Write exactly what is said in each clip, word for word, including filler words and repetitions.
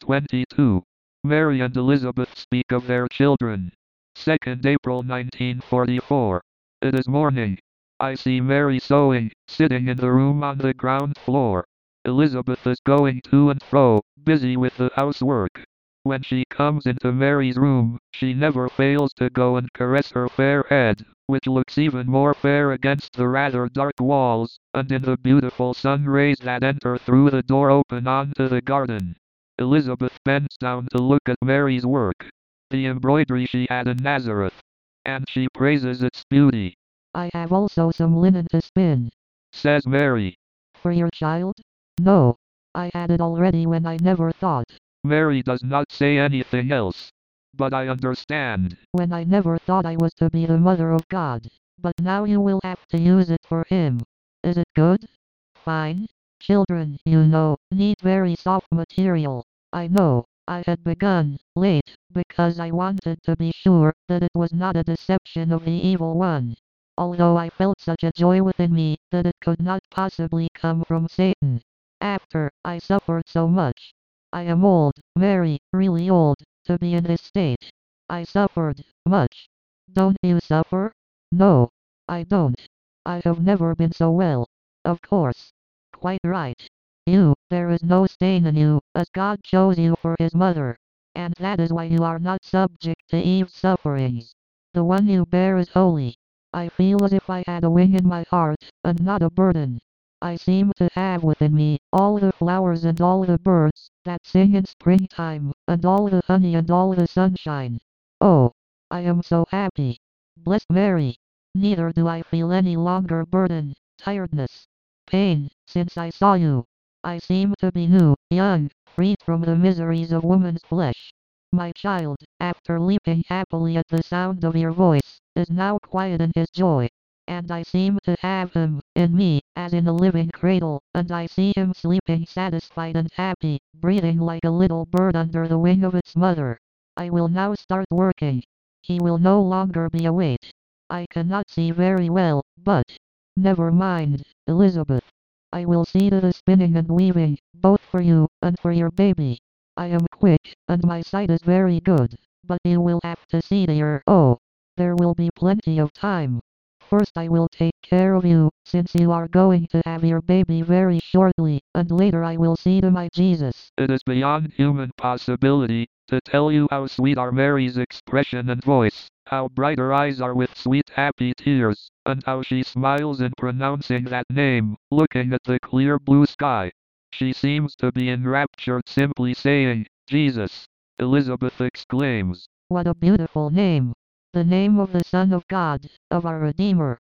twenty-two. Mary and Elizabeth speak of their children. second April nineteen forty-four. It is morning. I see Mary sewing, sitting in the room on the ground floor. Elizabeth is going to and fro, busy with the housework. When she comes into Mary's room, she never fails to go and caress her fair head, which looks even more fair against the rather dark walls, and in the beautiful sun rays that enter through the door open onto the garden. Elizabeth bends down to look at Mary's work, the embroidery she had in Nazareth, and she praises its beauty. I have also some linen to spin, says Mary. For your child? No, I had it already when I never thought. Mary does not say anything else. But I understand. When I never thought I was to be the mother of God. But now you will have to use it for him. Is it good? Fine. Children, you know, need very soft material. I know. I had begun late because I wanted to be sure that it was not a deception of the evil one. Although I felt such a joy within me that it could not possibly come from Satan. After I suffered so much. I am old, Mary, really old, to be in this state. I suffered much. Don't you suffer? No, I don't. I have never been so well. Of course. Quite right. You, there is no stain in you, as God chose you for his mother. And that is why you are not subject to Eve's sufferings. The one you bear is holy. I feel as if I had a wing in my heart, and not a burden. I seem to have within me all the flowers and all the birds that sing in springtime, and all the honey and all the sunshine. Oh, I am so happy. Bless Mary. Neither do I feel any longer burden, tiredness, pain, since I saw you. I seem to be new, young, freed from the miseries of woman's flesh. My child, after leaping happily at the sound of your voice, is now quiet in his joy. And I seem to have him, in me, as in a living cradle, and I see him sleeping satisfied and happy, breathing like a little bird under the wing of its mother. I will now start working. He will no longer be a weight. I cannot see very well, but... Never mind, Elizabeth. I will see to the spinning and weaving, both for you, and for your baby. I am quick, and my sight is very good, but you will have to see to your... Oh, there will be plenty of time. First I will take care of you, since you are going to have your baby very shortly, and later I will see to my Jesus. It is beyond human possibility to tell you how sweet are Mary's expression and voice, how bright her eyes are with sweet happy tears, and how she smiles in pronouncing that name, looking at the clear blue sky. She seems to be enraptured simply saying, Jesus. Elizabeth exclaims, What a beautiful name! The name of the Son of God, of our Redeemer.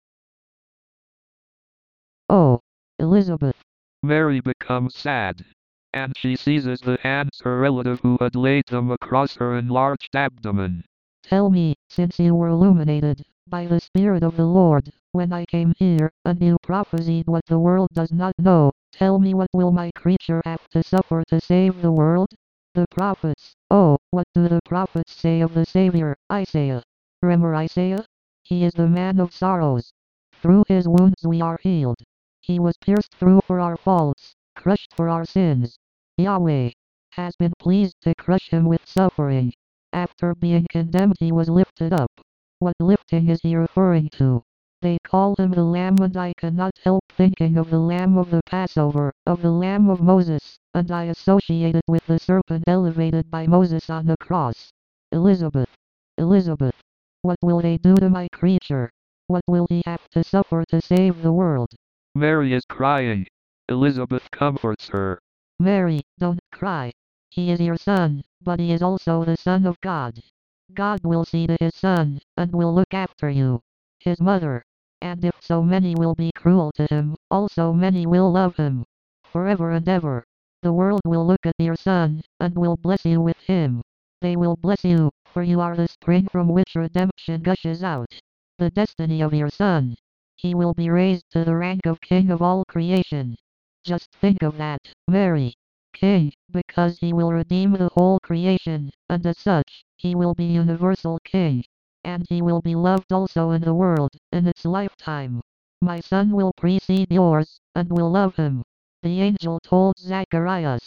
Oh, Elizabeth. Mary becomes sad, and she seizes the hands her relative who had laid them across her enlarged abdomen. Tell me, since you were illuminated by the Spirit of the Lord, when I came here, and you prophesied what the world does not know, tell me what will my creature have to suffer to save the world? The prophets, oh, what do the prophets say of the Savior, Isaiah? Remember Isaiah? He is the man of sorrows. Through his wounds we are healed. He was pierced through for our faults, crushed for our sins. Yahweh has been pleased to crush him with suffering. After being condemned he was lifted up. What lifting is he referring to? They call him the Lamb, and I cannot help thinking of the Lamb of the Passover, of the Lamb of Moses, and I associate it with the serpent elevated by Moses on the cross. Elizabeth. Elizabeth. What will they do to my creature? What will he have to suffer to save the world? Mary is crying. Elizabeth comforts her. Mary, don't cry. He is your son, but he is also the Son of God. God will see to his son, and will look after you, his mother. And if so many will be cruel to him, also many will love him. Forever and ever. The world will look at your son, and will bless you with him. They will bless you, for you are the spring from which redemption gushes out. The destiny of your son. He will be raised to the rank of King of all creation. Just think of that, Mary. King, because he will redeem the whole creation, and as such, he will be universal King. And he will be loved also in the world, in its lifetime. My son will precede yours, and will love him. The angel told Zacharias.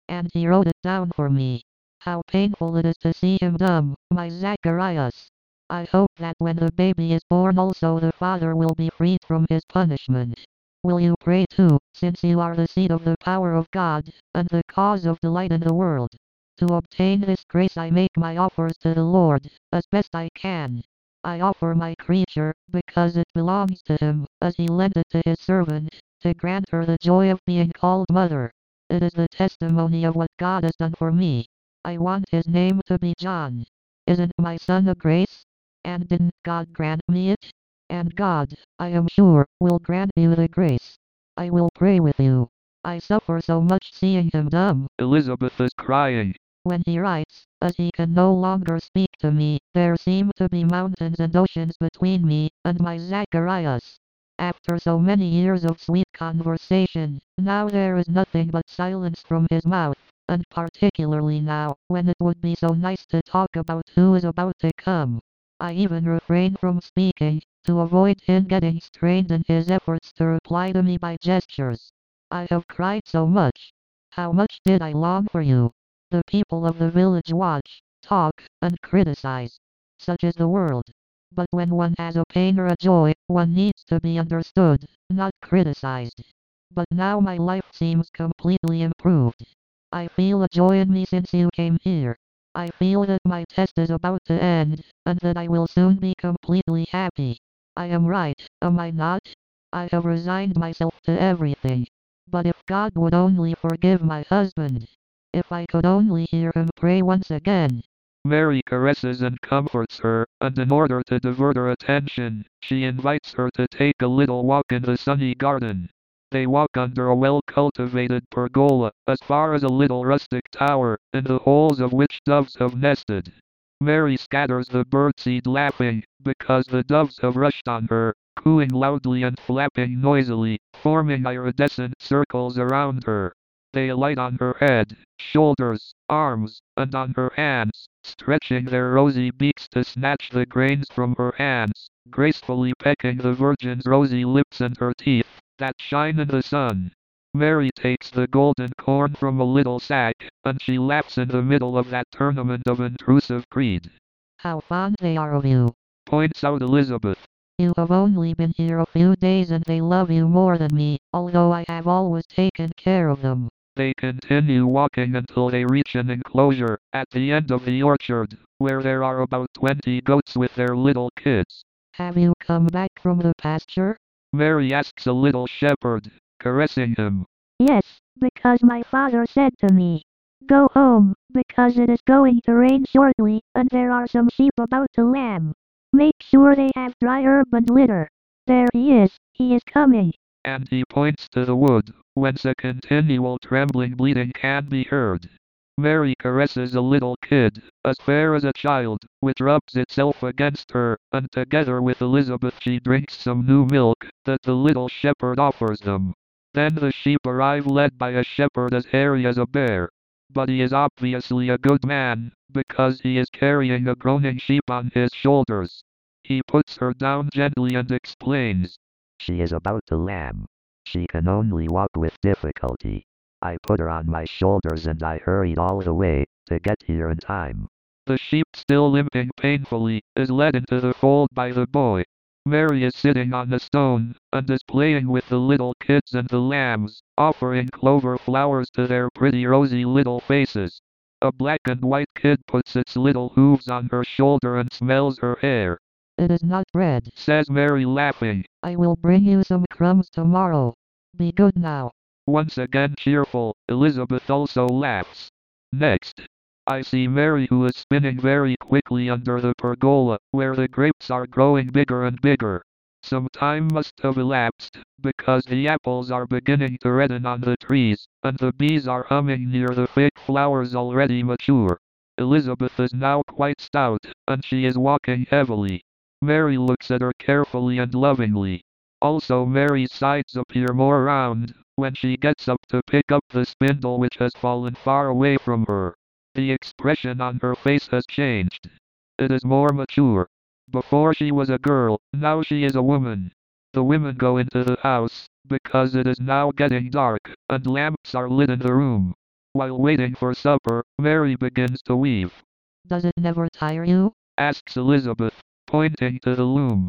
and he wrote it down for me. How painful it is to see him dumb, my Zacharias. I hope that when the baby is born also the father will be freed from his punishment. Will you pray too, since you are the seed of the power of God, and the cause of delight in the world? To obtain this grace I make my offers to the Lord, as best I can. I offer my creature, because it belongs to him, as he lent it to his servant, to grant her the joy of being called mother. It is the testimony of what God has done for me. I want his name to be John. Isn't my son a grace? And didn't God grant me it? And God, I am sure, will grant you the grace. I will pray with you. I suffer so much seeing him dumb. Elizabeth is crying. When he writes, as he can no longer speak to me, there seem to be mountains and oceans between me and my Zacharias. After so many years of sweet conversation, now there is nothing but silence from his mouth, and particularly now, when it would be so nice to talk about who is about to come. I even refrain from speaking, to avoid him getting strained in his efforts to reply to me by gestures. I have cried so much. How much did I long for you? The people of the village watch, talk, and criticize. Such is the world. But when one has a pain or a joy, one needs to be understood, not criticized. But now my life seems completely improved. I feel a joy in me since you came here. I feel that my test is about to end, and that I will soon be completely happy. I am right, am I not? I have resigned myself to everything. But if God would only forgive my husband. If I could only hear him pray once again. Mary caresses and comforts her, and in order to divert her attention, she invites her to take a little walk in the sunny garden. They walk under a well-cultivated pergola, as far as a little rustic tower, in the holes of which doves have nested. Mary scatters the birdseed laughing, because the doves have rushed on her, cooing loudly and flapping noisily, forming iridescent circles around her. They alight on her head, shoulders, arms, and on her hands, stretching their rosy beaks to snatch the grains from her hands, gracefully pecking the Virgin's rosy lips and her teeth, that shine in the sun. Mary takes the golden corn from a little sack, and she laughs in the middle of that tournament of intrusive greed. How fond they are of you, points out Elizabeth. You have only been here a few days and they love you more than me, although I have always taken care of them. They continue walking until they reach an enclosure, at the end of the orchard, where there are about twenty goats with their little kids. Have you come back from the pasture? Mary asks a little shepherd, caressing him. Yes, because my father said to me, go home, because it is going to rain shortly, and there are some sheep about to lamb. Make sure they have dry herb and litter. There he is, he is coming. And he points to the wood, whence a continual trembling bleating can be heard. Mary caresses a little kid, as fair as a child, which rubs itself against her, and together with Elizabeth she drinks some new milk, that the little shepherd offers them. Then the sheep arrive led by a shepherd as hairy as a bear. But he is obviously a good man, because he is carrying a groaning sheep on his shoulders. He puts her down gently and explains. She is about to lamb. She can only walk with difficulty. I put her on my shoulders and I hurried all the way, to get here in time. The sheep, still limping painfully, is led into the fold by the boy. Mary is sitting on the stone, and is playing with the little kids and the lambs, offering clover flowers to their pretty rosy little faces. A black and white kid puts its little hooves on her shoulder and smells her hair. It is not bread, says Mary, laughing. I will bring you some crumbs tomorrow. Be good now. Once again cheerful, Elizabeth also laughs. Next, I see Mary, who is spinning very quickly under the pergola, where the grapes are growing bigger and bigger. Some time must have elapsed, because the apples are beginning to redden on the trees, and the bees are humming near the fig flowers already mature. Elizabeth is now quite stout, and she is walking heavily. Mary looks at her carefully and lovingly. Also Mary's sides appear more round, when she gets up to pick up the spindle which has fallen far away from her. The expression on her face has changed. It is more mature. Before she was a girl, now she is a woman. The women go into the house, because it is now getting dark, and lamps are lit in the room. While waiting for supper, Mary begins to weave. Does it never tire you? Asks Elizabeth, pointing to the loom.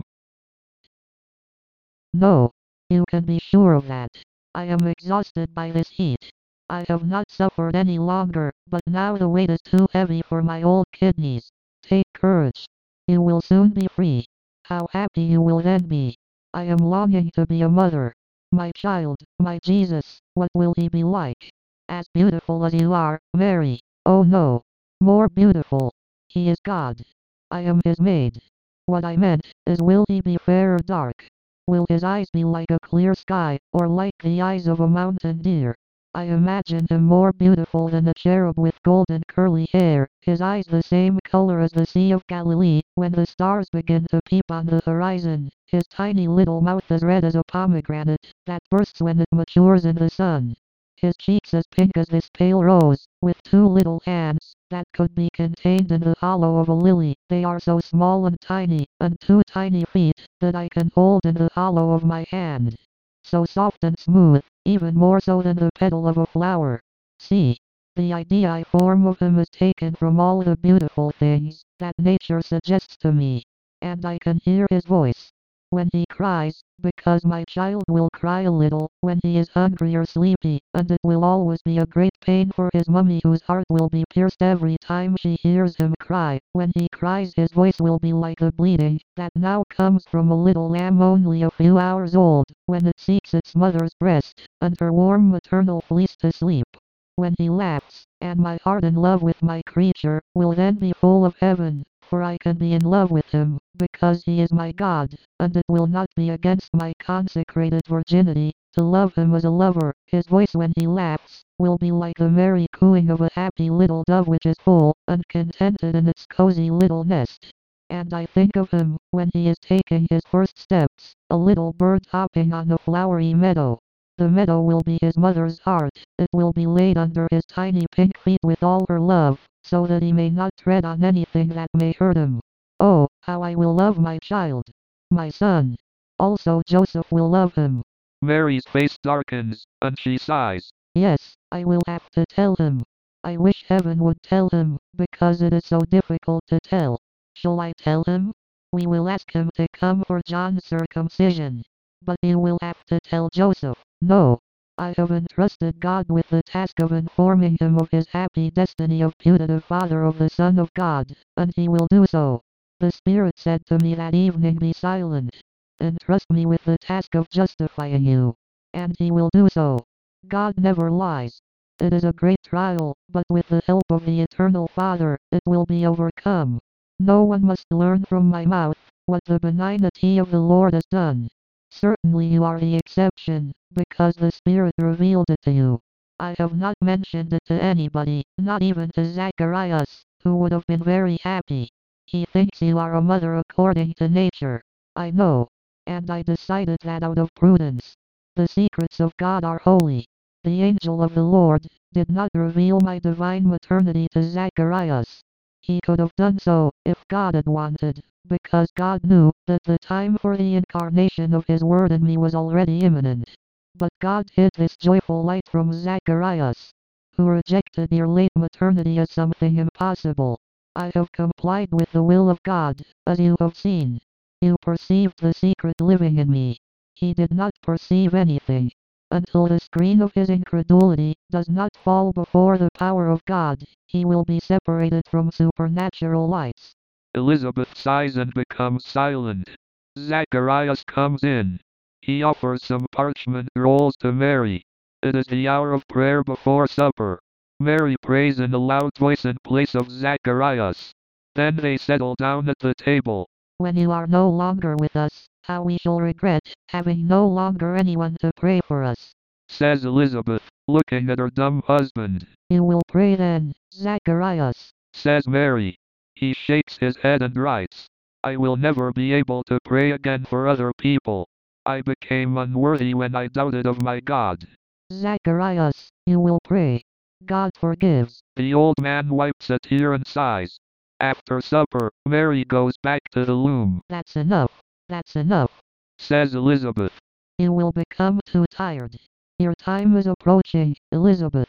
No. You can be sure of that. I am exhausted by this heat. I have not suffered any longer, but now the weight is too heavy for my old kidneys. Take courage. You will soon be free. How happy you will then be. I am longing to be a mother. My child, my Jesus, what will he be like? As beautiful as you are, Mary. Oh no. More beautiful. He is God. I am his maid. What I meant is, will he be fair or dark? Will his eyes be like a clear sky, or like the eyes of a mountain deer? I imagine him more beautiful than a cherub with golden curly hair, his eyes the same color as the Sea of Galilee, when the stars begin to peep on the horizon, his tiny little mouth as red as a pomegranate, that bursts when it matures in the sun. His cheeks as pink as this pale rose, with two little hands, that could be contained in the hollow of a lily. They are so small and tiny, and two tiny feet, that I can hold in the hollow of my hand. So soft and smooth, even more so than the petal of a flower. See, the idea I form of him is taken from all the beautiful things that nature suggests to me. And I can hear his voice when he cries, because my child will cry a little when he is hungry or sleepy, and it will always be a great pain for his mummy, whose heart will be pierced every time she hears him cry. When he cries, his voice will be like the bleating that now comes from a little lamb only a few hours old, when it seeks its mother's breast, and her warm maternal fleece to sleep. When he laughs, and my heart in love with my creature, will then be full of heaven, for I can be in love with him, because he is my God, and it will not be against my consecrated virginity, to love him as a lover. His voice when he laughs, will be like the merry cooing of a happy little dove which is full, and contented in its cozy little nest. And I think of him, when he is taking his first steps, a little bird hopping on a flowery meadow. The meadow will be his mother's heart, it will be laid under his tiny pink feet with all her love, so that he may not tread on anything that may hurt him. Oh, how I will love my child, my son. Also Joseph will love him. Mary's face darkens, and she sighs. Yes, I will have to tell him. I wish heaven would tell him, because it is so difficult to tell. Shall I tell him? We will ask him to come for John's circumcision. But you will have to tell Joseph. No. I have entrusted God with the task of informing him of his happy destiny of putative father of the Son of God, and he will do so. The Spirit said to me that evening, be silent. Entrust me with the task of justifying you. And he will do so. God never lies. It is a great trial, but with the help of the Eternal Father, it will be overcome. No one must learn from my mouth what the benignity of the Lord has done. Certainly you are the exception, because the Spirit revealed it to you. I have not mentioned it to anybody, not even to Zacharias, who would have been very happy. He thinks you are a mother according to nature. I know. And I decided that out of prudence. The secrets of God are holy. The angel of the Lord did not reveal my divine maternity to Zacharias. He could have done so, if God had wanted, because God knew that the time for the incarnation of His Word in me was already imminent. But God hid this joyful light from Zacharias, who rejected your late maternity as something impossible. I have complied with the will of God, as you have seen. You perceived the secret living in me. He did not perceive anything. Until the screen of his incredulity does not fall before the power of God, he will be separated from supernatural lights. Elizabeth sighs and becomes silent. Zacharias comes in. He offers some parchment rolls to Mary. It is the hour of prayer before supper. Mary prays in a loud voice in place of Zacharias. Then they settle down at the table. When you are no longer with us, how we shall regret having no longer anyone to pray for us, says Elizabeth, looking at her dumb husband. You will pray then, Zacharias, says Mary. He shakes his head and writes, I will never be able to pray again for other people. I became unworthy when I doubted of my God. Zacharias, you will pray. God forgives. The old man wipes a tear and sighs. After supper, Mary goes back to the loom. That's enough. That's enough, says Elizabeth. You will become too tired. Your time is approaching, Elizabeth.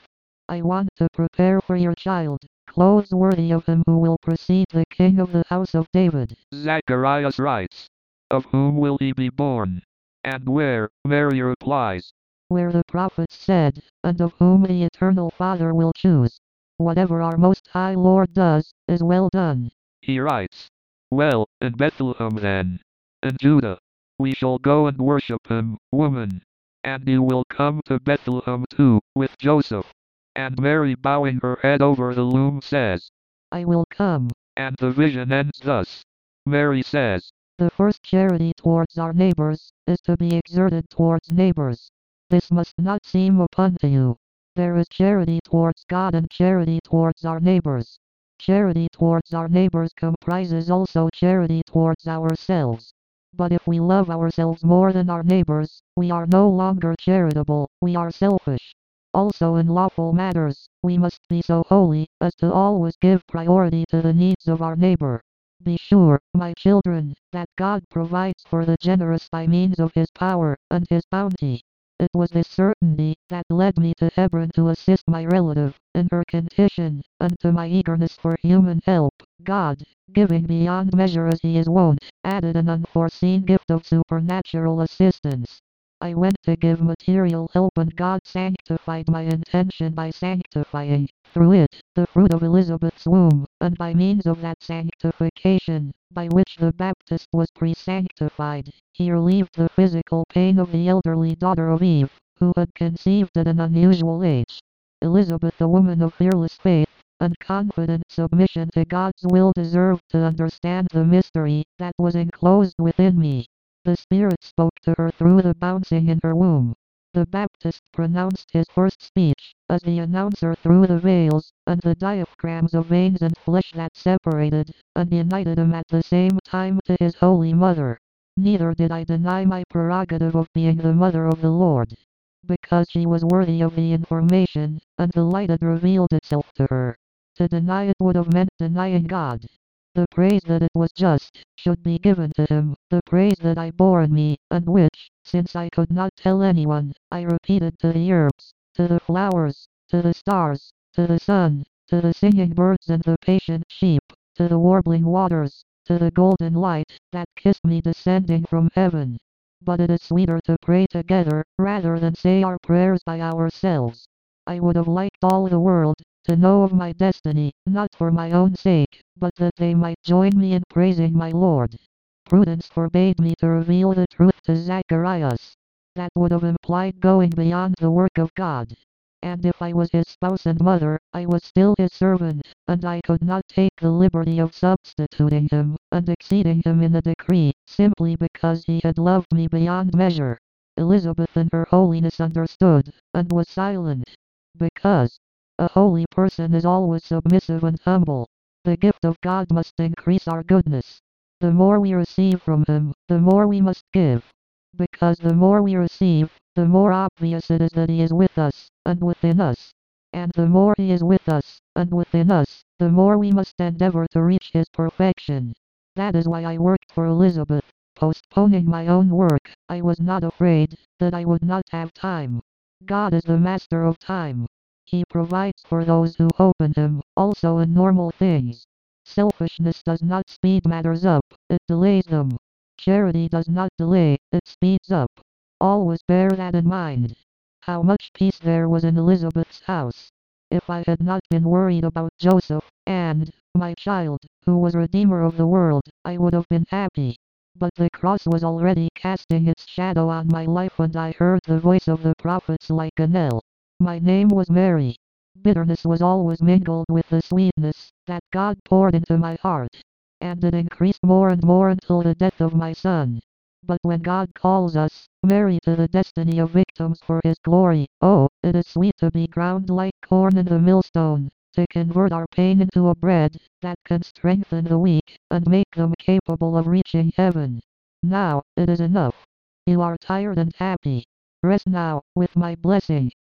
I want to prepare for your child clothes worthy of him who will precede the king of the house of David. Zacharias writes, of whom will he be born? And where? Mary replies, Where the prophets said, and of whom the eternal Father will choose. Whatever our Most High Lord does, is well done. He writes, well, in Bethlehem then, in Judah, we shall go and worship him, woman. And you will come to Bethlehem too, with Joseph. And Mary bowing her head over the loom says, I will come. And the vision ends thus. Mary says, the first charity towards our neighbors, is to be exerted towards neighbors. This must not seem a pun to you. There is charity towards God and charity towards our neighbors. Charity towards our neighbors comprises also charity towards ourselves. But if we love ourselves more than our neighbors, we are no longer charitable, we are selfish. Also in lawful matters, we must be so holy as to always give priority to the needs of our neighbor. Be sure, my children, that God provides for the generous by means of His power and His bounty. It was this certainty that led me to Hebron to assist my relative in her condition, and to my eagerness for human help. God, giving beyond measure as He is wont, added an unforeseen gift of supernatural assistance. I went to give material help and God sanctified my intention by sanctifying, through it, the fruit of Elizabeth's womb, and by means of that sanctification, by which the Baptist was pre-sanctified, he relieved the physical pain of the elderly daughter of Eve, who had conceived at an unusual age. Elizabeth, a woman of fearless faith and confident submission to God's will, deserved to understand the mystery that was enclosed within me. The Spirit spoke to her through the bouncing in her womb. The Baptist pronounced his first speech, as the announcer through the veils, and the diaphragms of veins and flesh that separated, and united him at the same time to his Holy Mother. Neither did I deny my prerogative of being the Mother of the Lord. Because she was worthy of the information, and the light had revealed itself to her. To deny it would have meant denying God. The praise that it was just, should be given to him, the praise that I bore in me, and which, since I could not tell anyone, I repeated to the herbs, to the flowers, to the stars, to the sun, to the singing birds and the patient sheep, to the warbling waters, to the golden light, that kissed me descending from heaven. But it is sweeter to pray together, rather than say our prayers by ourselves. I would have liked all the world to know of my destiny, not for my own sake, but that they might join me in praising my Lord. Prudence forbade me to reveal the truth to Zacharias. That would have implied going beyond the work of God. And if I was his spouse and mother, I was still his servant, and I could not take the liberty of substituting him, and exceeding him in a decree, simply because he had loved me beyond measure. Elizabeth in her holiness understood, and was silent. Because a holy person is always submissive and humble. The gift of God must increase our goodness. The more we receive from Him, the more we must give. Because the more we receive, the more obvious it is that He is with us, and within us. And the more He is with us, and within us, the more we must endeavor to reach His perfection. That is why I worked for Elizabeth. Postponing my own work, I was not afraid that I would not have time. God is the master of time. He provides for those who hope in Him, also in normal things. Selfishness does not speed matters up, it delays them. Charity does not delay, it speeds up. Always bear that in mind. How much peace there was in Elizabeth's house. If I had not been worried about Joseph, and my child, who was Redeemer of the world, I would have been happy. But the cross was already casting its shadow on my life, and I heard the voice of the prophets like a knell. My name was Mary. Bitterness was always mingled with the sweetness that God poured into my heart, and it increased more and more until the death of my son. But when God calls us, Mary, to the destiny of victims for His glory, oh, it is sweet to be ground like corn in the millstone, to convert our pain into a bread that can strengthen the weak and make them capable of reaching heaven. Now, it is enough. You are tired and happy. Rest now, with my blessing.